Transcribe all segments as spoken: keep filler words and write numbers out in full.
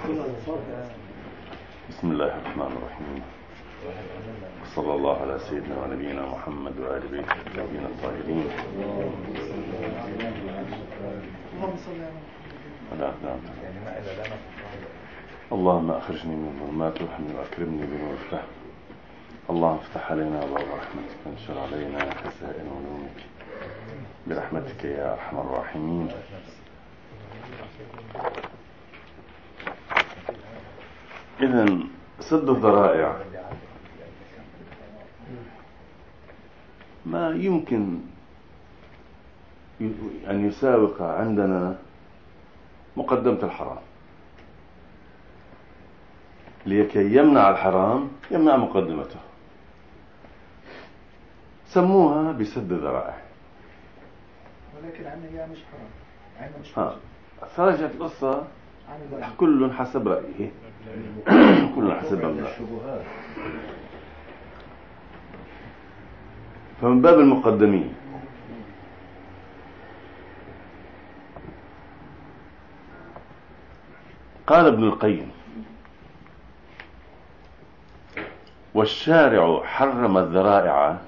بسم الله الرحمن الرحيم. صلى الله على سيدنا ونبينا محمد وآل بيته الطيبين الطاهرين. اللهم أخرجني من ظلمات الوهم وأكرمني بنور الفهم. اللهم افتح علينا أبواب رحمتك وانشر علينا خزائن علومك برحمتك يا أرحم الراحمين. إذن سد الذرائع ما يمكن أن يساوق عندنا مقدمة الحرام. لكي يمنع الحرام يمنع مقدمته، سموها بسد الذرائع. ولكن عنا هي مش حرام، عنا مش ها فرجت القصة كل حسب رأيه كل حسب رأيه. فمن باب المقدمين قال ابن القيم: والشارع حرم الذرائع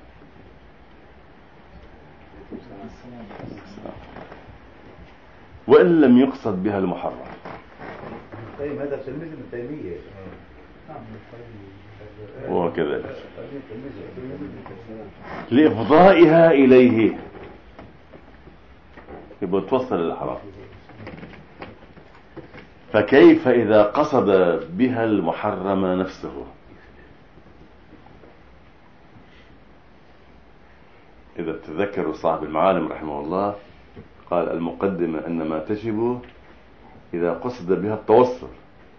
وإن لم يقصد بها المحرم. طيب هذا تلميذ ابن تيمية وكذلك لإفضائها إليه يبقى توصل للحرام. فكيف إذا قصد بها المحرم نفسه؟ إذا تذكروا صاحب المعالم رحمه الله قال: المقدمة إنما تجب إذا قصد بها التوصل.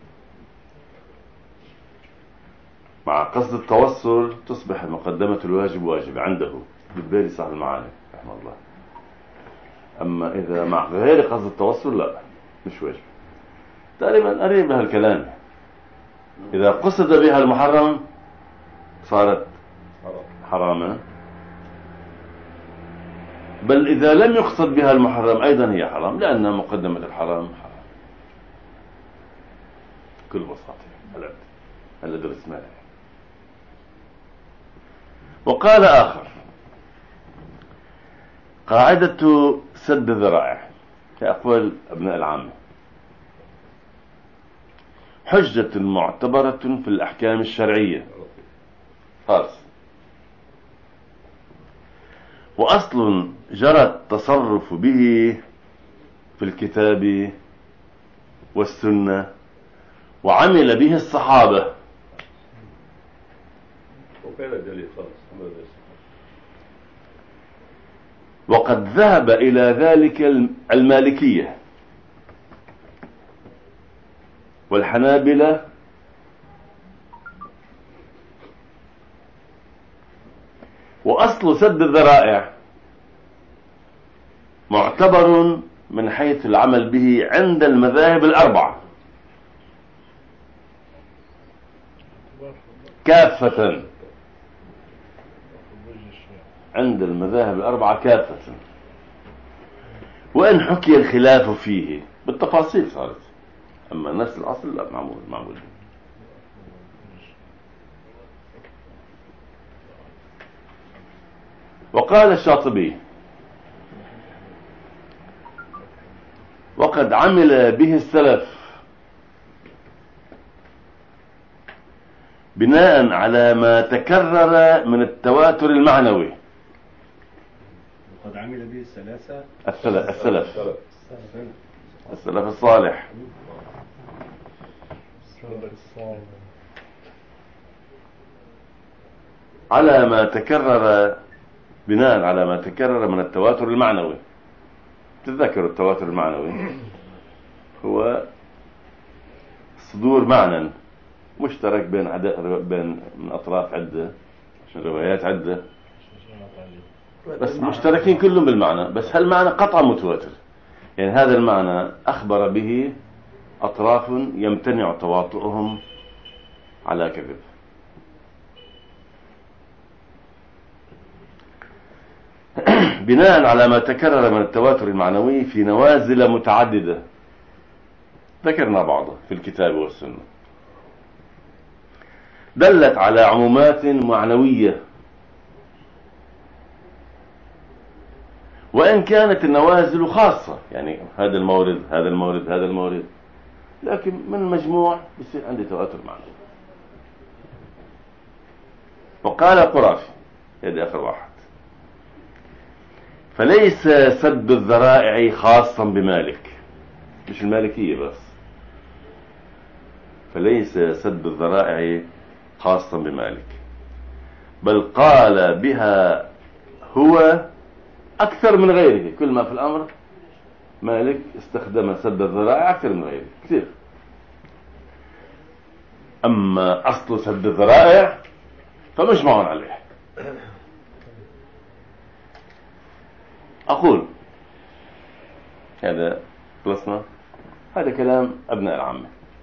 مع قصد التوصل تصبح مقدمة الواجب واجب عنده بالبالي صاحب المعالم رحمه الله. أما إذا مع غير قصد التوصل لا، مش واجب. تقريبا قريب بها الكلام. إذا قصد بها المحرم صارت حراما، بل إذا لم يقصد بها المحرم أيضا هي حرام، لأن مقدمة الحرام حرام كل بساطة. هذا درس مالي. وقال آخر: قاعدة سد الذرائع كأقوال أبناء العامة حجة معتبرة في الأحكام الشرعية خالص، وأصل جرى التصرف به في الكتاب والسنة وعمل به الصحابة. وقد ذهب إلى ذلك المالكية والحنابلة وأصل سد الذرائع معتبر من حيث العمل به عند المذاهب الأربعة كافة. عند المذاهب الأربعة كافة، وإن حكي الخلاف فيه بالتفاصيل صارت، أما نفس الأصل لا، معمول معمول. وقال الشاطبي: وقد عمل به السلف بناء على ما تكرر من التواتر المعنوي. وقد عمل به الثلاثة السلف السلف السلف الصالح على ما تكرر بناء على ما تكرر من التواتر المعنوي. تذكر التواتر المعنوي هو صدور معنى مشترك بين عدد بين من أطراف عدة، عشان روايات عدة، بس مشتركين كلهم بالمعنى، بس هالمعنى قطعا متواتر. يعني هذا المعنى أخبر به أطراف يمتنع تواطؤهم على كذب. بناء على ما تكرر من التواتر المعنوي في نوازل متعددة ذكرنا بعضها في الكتاب والسنة، دلت على عمومات معنوية، وإن كانت النوازل خاصة، يعني هذا المورد هذا المورد هذا المورد، لكن من المجموع بيصير عندي تواتر معنوي. وقال قرافي، هذا آخر واحد: فليس سد الذرائع خاصا بمالك، مش المالكية بس، فليس سد الذرائع خاصا بمالك، بل قال بها هو أكثر من غيره. كل ما في الأمر مالك استخدم سد الذرائع أكثر من غيره كثير. أما أصل سد الذرائع فمجمع عليه. أقول هذا خلصنا، هذا كلام أبناء العامة.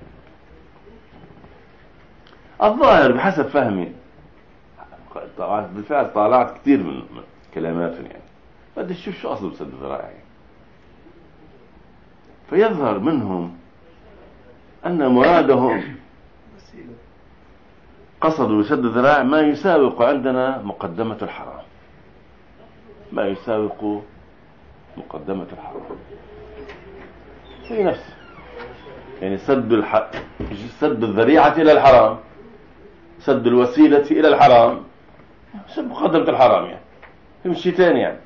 الظاهر بحسب فهمي، طبعا بالفعل طالعت كثير من كلاماتهم، يعني بدي أشوف شو أصل سد الذرائع. فيظهر منهم أن مرادهم قصدوا بسد الذرائع ما يساوق عندنا مقدمة الحرام، ما يساوق مقدمة الحرام في نفسه، يعني سد الح... سد الذريعة إلى الحرام، سد الوسيلة إلى الحرام، سد مقدمة الحرام، يعني تمشي تاني. يعني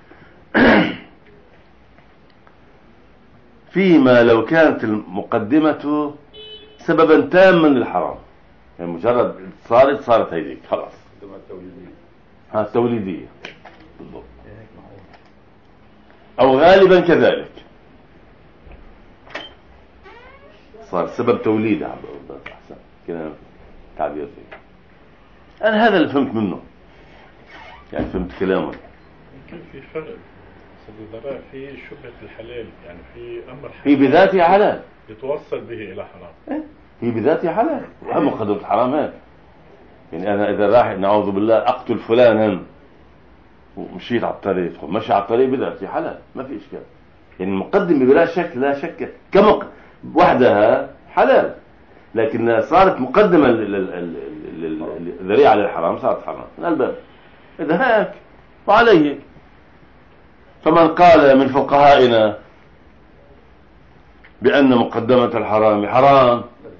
فيما لو كانت المقدمة سببا تاما للحرام، يعني مجرد صارت صارت هيديك خلاص، ها التوليدية بالضبط، أو غالبا كذلك صار سبب توليدها. أحسن كلام تعبير ذي. أنا هذا اللي فهمت منه، يعني فهمت كلامه. يمكن في فرق سد الذرائع في شبهة الحلال، يعني في أمر حلال هي بذاتها حلال يتوصل به إلى حرام. هي بذاتها حلال، وأهم مقدمة الحرام هيك. يعني أنا إذا راح نعوذ بالله أقتل فلانا ومشيت على الطريق، مشي على الطريق بذاتها حلال، ما في إشكال. يعني المقدمة بلا شك لا شك كمق وحدها حلال، لكن صارت مقدمة للذريعة للحرام صارت حرام من الباب. إذا هيك وعليه، فمن قال من فقهائنا بأن مقدمة الحرام حرام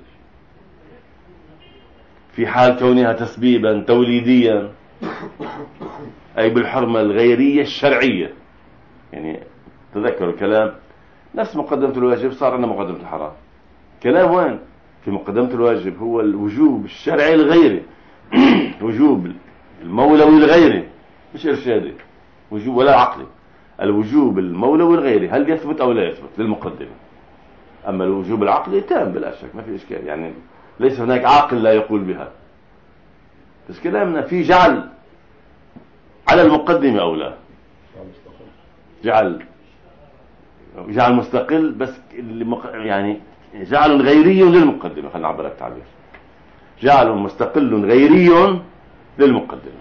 في حال كونها تسبيبا توليديا، أي بالحرمة الغيرية الشرعية، يعني تذكروا الكلام نفس مقدمة الواجب صار عندنا مقدمة الحرام. كلام وين؟ في مقدمة الواجب هو الوجوب الشرعي الغيري وجوب المولوي الغيري، مش إرشادي وجوب ولا عقلي، الوجوب المولوي الغيري هل يثبت أو لا يثبت للمقدمة. أما الوجوب العقلي تام بلا شك، ما في إشكال، يعني ليس هناك عاقل لا يقول بها. بس كلامنا في جعل على المقدمة أو لا، جعل جعل مستقل، بس يعني جعل غيري للمقدمة، خلينا نعبر التعبير، جعل مستقل غيري للمقدمة.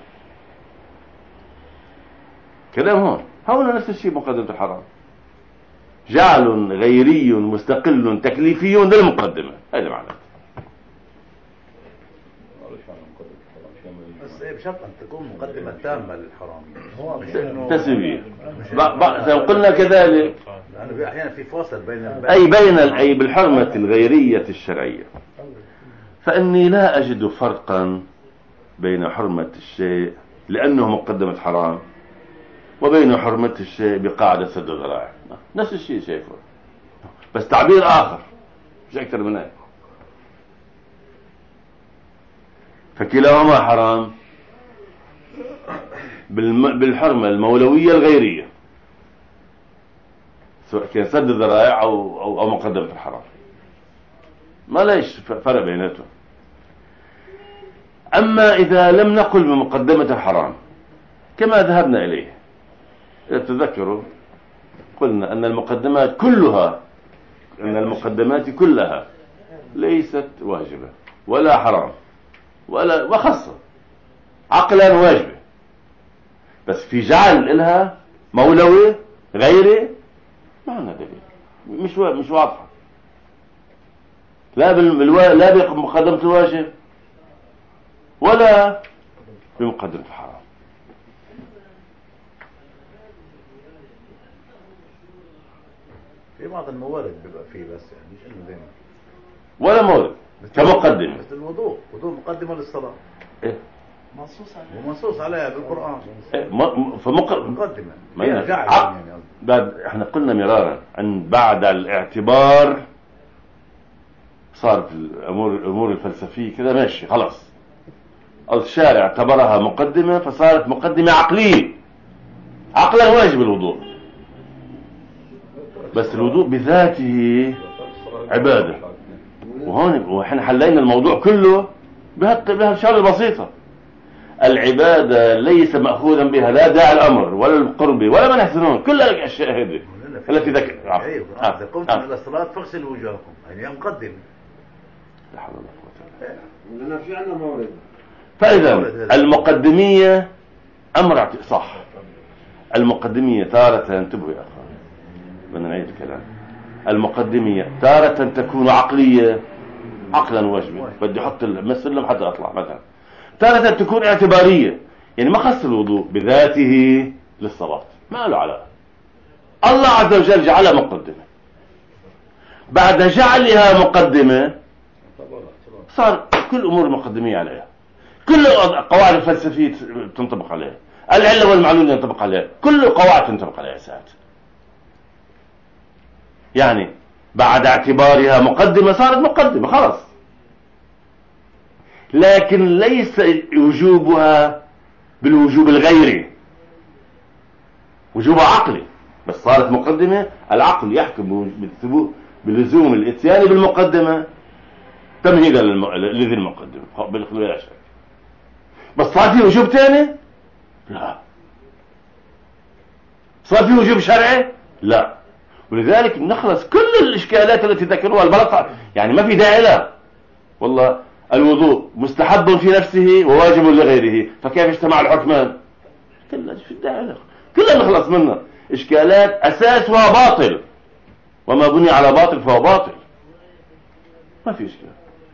كلام هون هون نفس الشيء مقدمة الحرام، جعل غيري مستقل تكليفي للمقدمة، هذا معنى. بس بشرط أن تكون مقدمة تامة للحرام، تسوية. لو قلنا كذلك لأنه أحيانا في فاصل بين أي بين أي بالحرمة الغيرية الشرعية، فإني لا أجد فرقا بين حرمة الشيء لأنه مقدمة حرام وبين حرمة الشيء بقاعدة سد الذرائع، نفس الشيء شايفه، بس تعبير آخر مش أكثر من هيك. فكلاهما حرام بالحرمة المولوية الغيرية، سواء كان سد الذرائع أو, أو, أو مقدمة الحرام، ما ليش فرق بيناتهم. أما إذا لم نقل بمقدمة الحرام كما ذهبنا إليه، إذا تذكروا قلنا أن المقدمات كلها أن المقدمات كلها ليست واجبة ولا حرام ولا وخاصة عقلا واجبة، بس في جعل لها مولوي غيري ما عندنا دليل، مش مش واضحة. لا بالو... لا بمقدمة الواجب ولا بمقدمة الحرام. في بعض الموارد بيبقى فيه بس يعني مش انه دايما ولا مورد كمقدمة. مثل الوضوء، وضوء مقدمة للصلاة. إيه؟ منصوص عليه ومنصوص عليها بالقرآن. إيه؟ م... فمق... مقدمة. ما فيها ينفع. جعل ع- يعني قصدي. بعد احنا قلنا مرارا ان بعد الاعتبار صارت الامور الامور الفلسفيه كده ماشي خلاص. الشارع اعتبرها مقدمه فصارت مقدمه عقليه. عقلا واجب الوضوء، بس الوضوء بذاته عباده. وهون واحنا حلينا الموضوع كله بهالط- بهالشغله البسيطه. العباده ليس ماخوذا بها لا داعي الامر ولا القرب ولا ما نحسنون، كل الاشياء هذه التي ذكر. ايوه آه. اذا قمتم آه. الى الصلاة فاغسلوا وجوهكم، يعني مقدمة. لا حول ولا قوة إلا بالله. لأن في عندنا مورد. فإذا المقدمية أمر اعت- صح. المقدمية تارة، انتبهوا يا أخوان بدنا نعيد الكلام. المقدمية تارة تكون عقلية عقلا واجبا، بدي أحط المسلم حتى أطلع مثلا. تارة تكون اعتبارية، يعني ما خص الوضوء بذاته للصلاة، ما له علاقة. الله عز وجل جعلها مقدمة، بعد جعلها مقدمة صار كل أمور مقدمية عليها، كل القواعد الفلسفية تنطبق عليها، العلة والمعلول ينطبق عليها، كل القواعد تنطبق عليها ساعات. يعني بعد اعتبارها مقدمة صارت مقدمة خلاص، لكن ليس وجوبها بالوجوب الغيري، وجوبها عقلي، بس صارت مقدمة. العقل يحكم بالثبوت بلزوم الاتيان بالمقدمة تمهيدا للم- لذي المقدمة بلا شك. بس صار في وجوب ثاني؟ لا. صار في وجوب شرعي؟ لا. ولذلك نخلص كل الإشكالات التي ذكروها البلطة، يعني ما في داعي لها. والله الوضوء مستحب في نفسه وواجب لغيره، فكيف اجتمع الحكمان؟ كلها في داعي لها، كلها نخلص منها. إشكالات أساسها باطل، وما بني على باطل فهو باطل، ما في إشكال.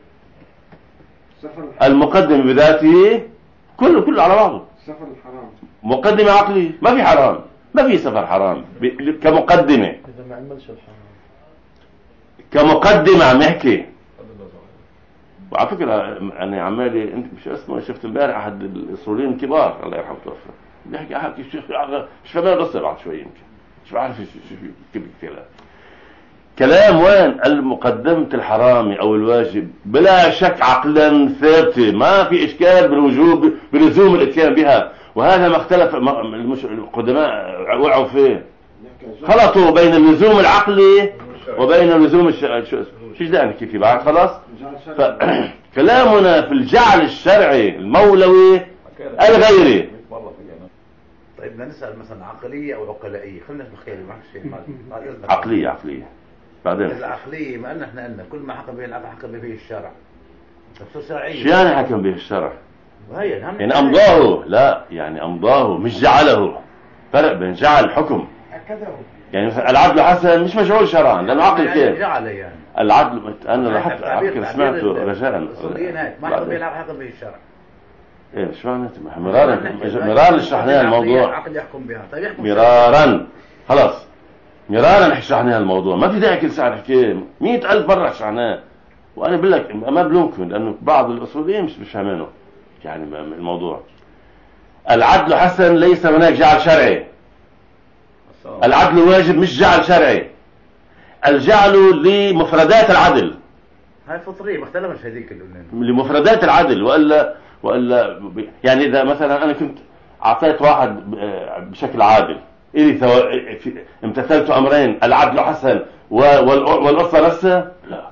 سفر المقدم بذاته كله كله على بعضه سفر الحرام. مقدمة عقلية، ما في حرام، ما في سفر حرام ب- كمقدمة. إذا ما عملش الحرام كمقدمة عم يحكي. وعلى فكرة أنا عمالي أنت مش اسمه، شفت امبارح أحد الأصوليين الكبار الله يرحمه توفى بيحكي حكي شيخ مش فاهم القصة بعد شوي يمكن مش بعرف شو شو كيف كلام كلام وين المقدمة الحرام أو الواجب بلا شك عقلا ثابتة، ما في إشكال بالوجوب بلزوم الإتيان بها. وهذا ما اختلف المش... القدماء وقعوا فيه، خلطوا بين اللزوم العقلي وبين اللزوم الش... شو شو بدنا نحكي فيه بعد خلاص. فكلامنا في الجعل الشرعي المولوي الغيري. طيب بدنا نسأل مثلا عقلية أو عقلائية، خلينا نتخيل معك شيء عقلية عقلية بعدين. العقلية ما أن احنا قلنا كل ما حكم به العقل حكم به الشرع، بس شرعية. شو يعني حكم به الشرع؟ وهي يعني أمضاه، لا يعني أمضاه مش جعله. فرق بين جعل حكم، أكده. يعني مثلا العدل حسن مش مجعول شرعا لأنه عقل يعني كيف جعل يعني العدل. أنا لاحظت على تعبير- فكرة تعبير سمعته رجاء الأصوليين هيك ما حكم به العقل حكم به الشرع. ايه شو معناته مرارا مرارا شرحنا الموضوع العقل يحكم بها. طيب يحكم مرارا خلاص مرارا شرحنا الموضوع، ما في داعي كل ساعة نحكي مئة ألف مرة شرحناه. وأنا بقول لك ما بلومكم لأنه بعض الأصوليين مش بيفهمونه يعني الموضوع. العدل حسن ليس هناك جعل شرعي، العدل واجب مش جعل شرعي. الجعل لمفردات العدل، هاي فطرية ما اختلفش هذيك اللي قلنا لمفردات العدل. وإلا وإلا يعني إذا مثلا أنا كنت أعطيت واحد بشكل عادل إلي ثو... امتثلت أمرين، العدل حسن والقصة نفسها لا،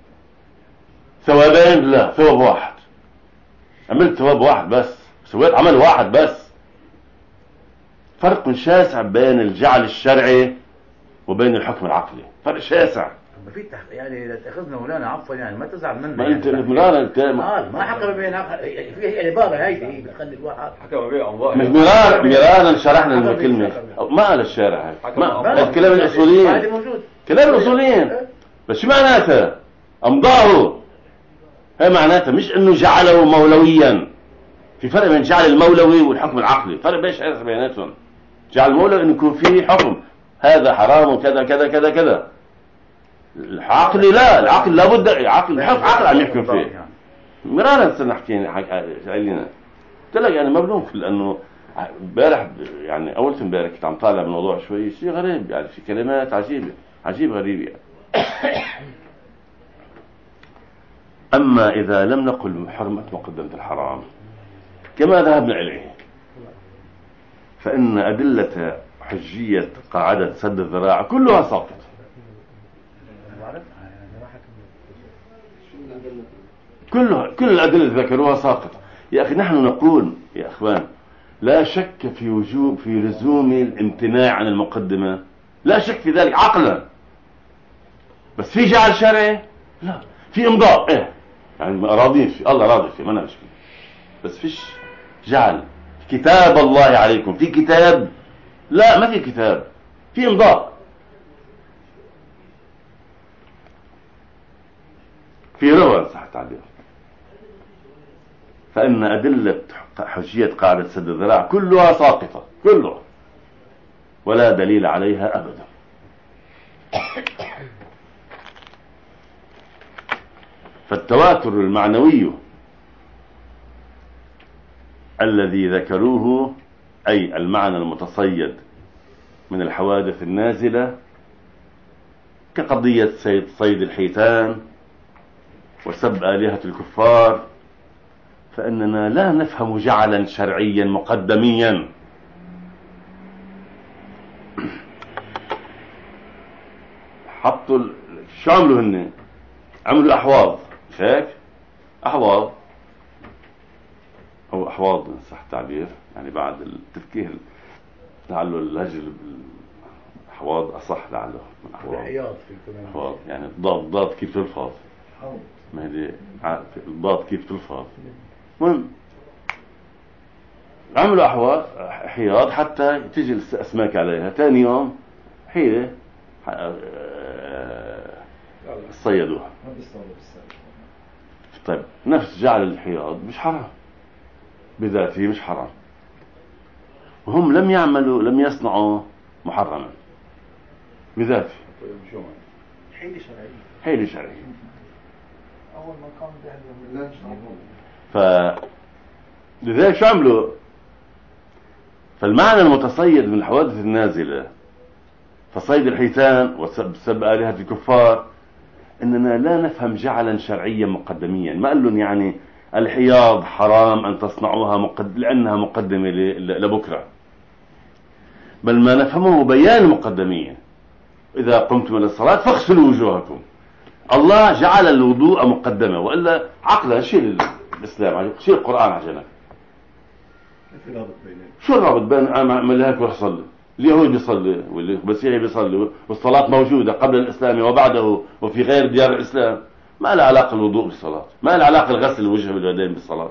ثوابين لا، ثواب واحد. عملت ثواب واحد بس، سويت عمل واحد بس. فرق شاسع بين الجعل الشرعي وبين الحكم العقلي، فرق شاسع. ما في تح... يعني لا تاخذنا مولانا عفوا يعني ما تزعل منا. ما يعني انت مولانا انت آه ما حكم بين في عباره هيدي بتخلي الواحد حكم بها الله. مش مرار مرارا شرحنا الكلمه ما قال الشارع هاي، ما كلام الاصوليين، هذه موجود كلام الاصوليين. بس شو معناتها؟ أمضاه. هي معناتها مش إنه جعله مولويا. في فرق بين جعل المولوي والحكم العقلي، فرق بيش بيناتهم. جعل المولوي إنه يكون فيه حكم هذا حرام وكذا كذا كذا كذا. العقل لا، العقل لابد عقل عقل عم يحكم فيه. مرارا سنحكي علينا. قلت لك يعني مبلوم في لأنه امبارح يعني أول امبارح كنت عم طالع بالموضوع شوي، شيء غريب يعني، في كلمات عجيبة عجيب غريب يعني. أما إذا لم نقل حرمة مقدمة الحرام كما ذهبنا إليه، فإن أدلة حجية قاعدة سد الذراع كلها ساقطة. كلها كل الأدلة ذكروها ساقطة. يا أخي نحن نقول يا أخوان لا شك في وجوب في لزوم الامتناع عن المقدمة، لا شك في ذلك عقلا، بس في جعل شرعي لا، في امضاء ايه يعني راضين في الله راضي فيه ما أنا مشكلة، بس فيش جعل كتاب الله عليكم، في كتاب لا ما في كتاب، في امضاء، في روى صح التعبير. فإن أدلة حجية قاعدة سد الذراع كلها ساقطة كلها ولا دليل عليها أبدا. فالتواتر المعنوي الذي ذكروه أي المعنى المتصيد من الحوادث النازلة كقضية صيد الحيتان وسب آلهة الكفار، فإننا لا نفهم جعلا شرعيا مقدميا. حطوا ال... شو عملوا هن؟ عملوا أحواض، مش هيك؟ أحواض أو أحواض صح التعبير، يعني بعد التفكير لعله اللهجة أحواض أصح لعله من أحواض. الحياض في كمان. أحواض يعني الضاد ضاد كيف تلفظ؟ ما هي الضاد كيف تلفظ؟ المهم عملوا أحواض حياض حتى تيجي الأسماك عليها، ثاني يوم حيلة صيدوها. طيب نفس جعل الحياض مش حرام بذاته، مش حرام، وهم لم يعملوا لم يصنعوا محرما بذاته. حيلة شرعية حيلة شرعية. أول ما قام بها ف لذلك شو عملوا؟ فالمعنى المتصيد من الحوادث النازلة فصيد الحيتان وسب آلهة الكفار إننا لا نفهم جعلا شرعيا مقدميا. ما قال لهم يعني الحياض حرام أن تصنعوها مقد... لأنها مقدمة ل... لبكرة، بل ما نفهمه بيان مقدميا. إذا قمتم إلى الصلاة فاغسلوا وجوهكم. الله جعل الوضوء مقدمة، وإلا عقلا شيل الإسلام، شيل القرآن عشانك. شو الرابط بين أعمل هيك وروح صلي؟ اليهود بيصلي والمسيحي بيصلي والصلاة موجودة قبل الإسلام وبعده وفي غير ديار الإسلام. ما له علاقة الوضوء بالصلاة، ما له علاقة الغسل الوجه باليدين بالصلاة.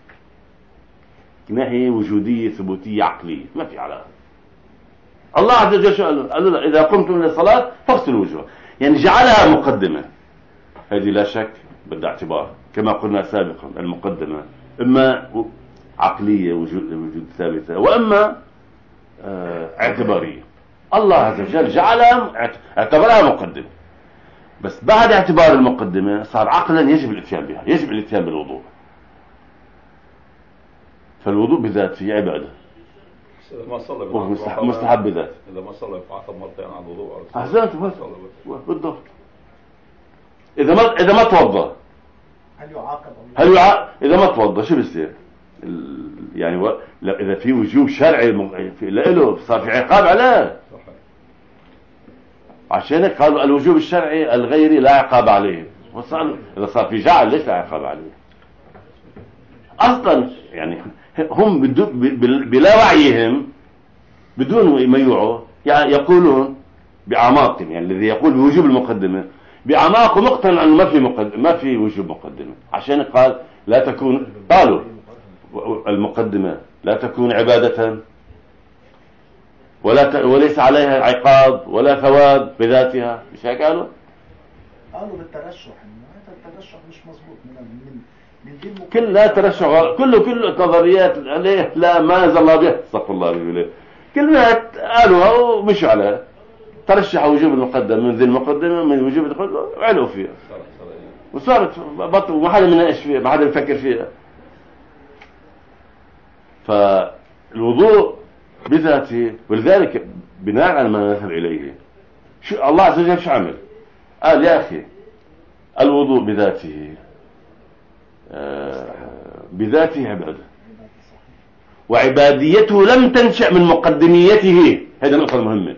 ناحية وجودية ثبوتية عقلية ما في علاقة. الله عز وجل شو قال له؟ قال له إذا قمتم للصلاة فاغسلوا وجوهكم، يعني جعلها مقدمة. هذه لا شك بدها اعتبار كما قلنا سابقا. المقدمة إما عقلية وجود وجود ثابتة، وإما اه اعتبارية. الله عز وجل جعلها اعتبرها مقدمة، بس بعد اعتبار المقدمة صار عقلا يجب الاتيان بها، يجب الاتيان بالوضوء. فالوضوء بذاته عبادة إذا ما صلى ومستحب مستحب بذاته. إذا ما صلى يتعاقب مرتين على الوضوء. أحسنت بالضبط. إذا ما إذا ما توضأ هل يعاقب؟ هل يعاقب؟ إذا ما توضأ شو بيصير؟ يعني و... لا إذا في وجوب شرعي له صار في عقاب عليه. عشان قالوا الوجوب الشرعي الغيري لا عقاب عليه، وصار إذا صار في جعل ليش لا عقاب عليه؟ أصلا يعني هم بدو... بلا وعيهم بدون ما يوعوا يعني يقولون بأعماقهم، يعني الذي يقول بوجوب المقدمة بأعماقه مقتنع أنه ما في مقدمة، ما في وجوب مقدمة. عشان قال لا تكون، قالوا المقدمة لا تكون عبادة ولا ت... وليس عليها عقاب ولا ثواب بذاتها، مش هيك قالوا؟ قالوا بالترشح الترشح مش مظبوط من من من دي المقدمة. كل لا ترشح غلط. كله كله نظريات ليه لا ما نزل الله به استغفر الله ليه كلمات قالوها ومشوا عليها. ترشح وجوب المقدم من ذي المقدمة من وجوب الدخول وعلوا فيها وصارت بطل وما حدا مناقش فيها ما حدا يفكر فيها. فالوضوء بذاته ولذلك بناء على ما نذهب إليه شو الله عز وجل شو عمل؟ قال يا أخي الوضوء بذاته آه بذاته عبادة وعباديته لم تنشأ من مقدميته. هذه النقطة المهمة.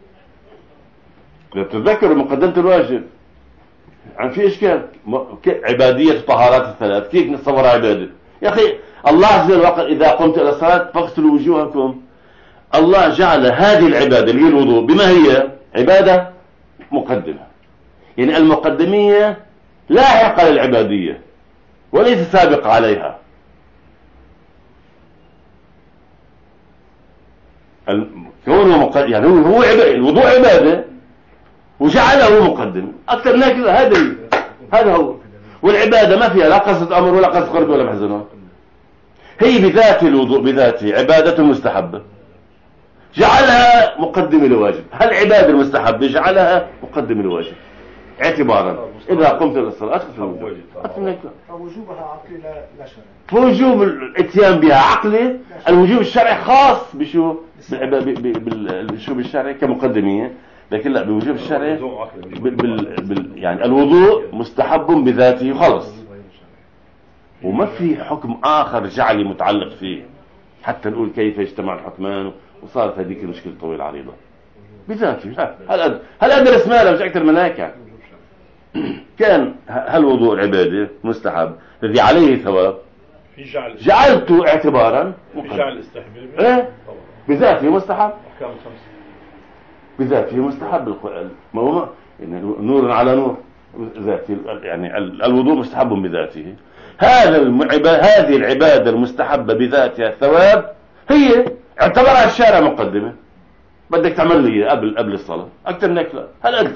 إذا تتذكروا مقدمة الواجب عن في إشكال عبادية الطهارات الثلاث كيف نتصور عبادة يا أخي؟ الله عز وجل وقال إذا قمت إلى الصلاة فاغسلوا وجوهكم. الله جعل هذه العبادة اللي هي الوضوء بما هي عبادة مقدمة يعني المقدمية لاحقة للعبادية وليس سابق عليها. كونه مقدم يعني هو عبادة الوضوء عبادة وجعله مقدم أكثر من كذا. هذا هذا هو. والعبادة ما فيها لا قصد أمر ولا قصد قرب ولا محزنة. هي بذات الوضوء بذاته عبادة مستحبة جعلها مقدم لواجب. هل عبادة المستحبة جعلها مقدم لواجب اعتبارا إذا قمت للصلاة أدخل الوجوب. فوجوبها عقلي لا لا شرعي. فوجوب الاتيان بها عقلي. الوجوب الشرعي خاص بشو بالوجوب الشرعي كمقدمية لكن لا بوجوب الشرعي بال بال بال يعني الوضوء مستحب بذاته خلص وما في حكم آخر جعلي متعلق فيه حتى نقول كيف يجتمع الحكمان وصارت هذيك المشكلة طويلة عريضة بذاته. هل هل أدرس ماله مش أكثر من هيك يعني. كان هل وضوء العبادة مستحب الذي عليه ثواب في جعل جعلته اعتبارا في جعل استحباب ايه بذاته مستحب أحكام خمسة بذاته مستحب. ما هو يعني نور على نور ذاتي يعني الوضوء مستحب بذاته. هذا العبادة هذه العبادة المستحبة بذاتها الثواب هي اعتبرها الشارع مقدمة. بدك تعمل لي قبل قبل الصلاة أكثر منك لا هل أنت.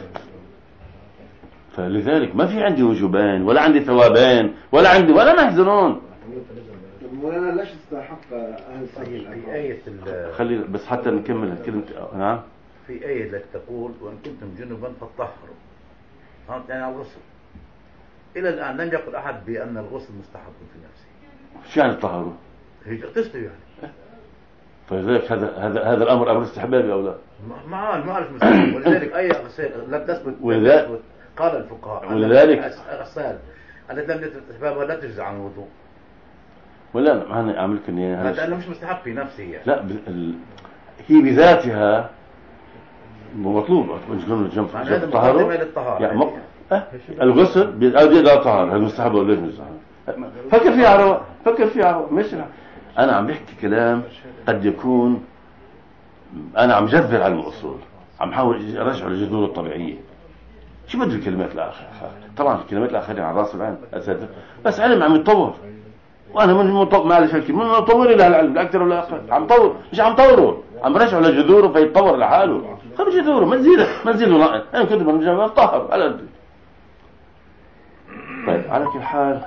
فلذلك ما في عندي وجوبان ولا عندي ثوابان ولا عندي ولا محزنون. وانا ليش استحق اهل السبيل في آية خلي بس حتى نكمل كلمة. نعم في آية لك تقول وإن كنتم جنبا فطهروا. فهمت يعني الغسل. إلى الآن لم يقل أحد بأن الغسل مستحب في نفسه. شو يعني الطهارة؟ هي تغتسلوا يعني. فلذلك هذا هذا هذا الأمر أمر استحبابي أو لا؟ ما عارف ما عارف مستحب ولذلك أي غسل لم تثبت. ولذلك قال الفقهاء ولذلك الغسال التي لم تثبت استحبابها لا تجزي عن الوضوء. ولا أنا أنا أعمل كني هذا لأنه مش مستحب في نفسه يعني. لا ال... هي بذاتها مطلوبة تكون جنب هذا الطهارة مقدمة للطهارة يعني م... أه؟ الغسل بيأدي ده طهارة هذا مستحب ولا مش مستحب. فكر فيها عروة فكر فيها عروة مش أنا عم بحكي كلام قد يكون أنا عم جذر على الأصول عم حاول أرجع للجذور الطبيعية. شو بدي الكلمات الآخر طبعا الكلمات الآخرين على راس العين أساسا بس علم عم يتطور وانا من مطور معلش هيك من مطور الى العلم اكثر ولا اقل عم طور مش عم طوره عم برجع لجذوره فيتطور لحاله. خلي جذوره ما نزيد ما نزيد انا كنت بنرجع طهر على قد. طيب على كل حال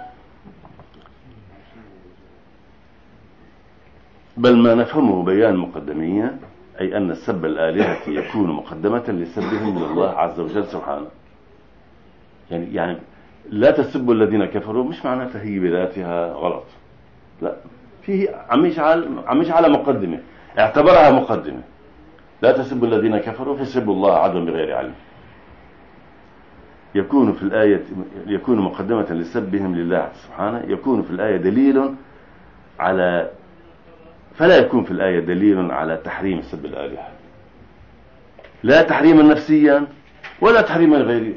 بل ما نفهمه بيان مقدمية أي أن السب الآلهة يكون مقدمة لسبهم من الله عز وجل سبحانه. يعني يعني لا تسبوا الذين كفروا مش معناتها هي بذاتها غلط لا فيه عم يجعل عم يجعلها مقدمة اعتبرها مقدمة. لا تسبوا الذين كفروا فسبوا الله عدوا بغير علم. يكون في الآية يكون مقدمة لسبهم لله سبحانه. يكون في الآية دليل على فلا يكون في الآية دليل على تحريم سب الآلهة لا تحريما نفسيا ولا تحريما غيريا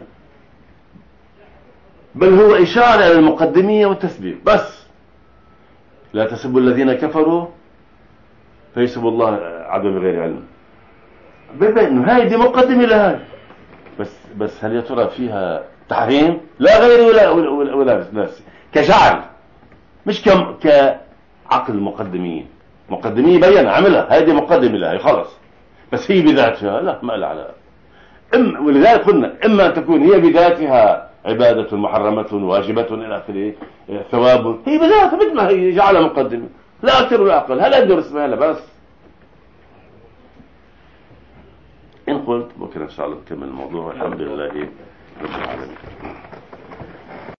بل هو إشارة إلى المقدمية والتسبيح بس. لا تسبوا الذين كفروا فيسبوا الله عدوا بغير علم. بيبين إنه هاي دي مقدمة لهاي بس بس هل يا ترى فيها تحريم؟ لا غيري ولا ولا, ولا نفسي كجعل مش كم كعقل مقدمية. مقدمية بينا عملها هاي دي مقدمة لهاي خلاص بس هي بذاتها لا ما لها علاقة. إم ولذلك قلنا إما أن تكون هي بذاتها عبادة محرمة واجبة إلى آخره، ثواب، هي بذاتها مثل ما هي جعلها مقدمة لا أكثر ولا أقل. هل أقدر اسمها لها بس؟ إن قلت ممكن إن شاء الله نكمل الموضوع. الحمد لله رب العالمين.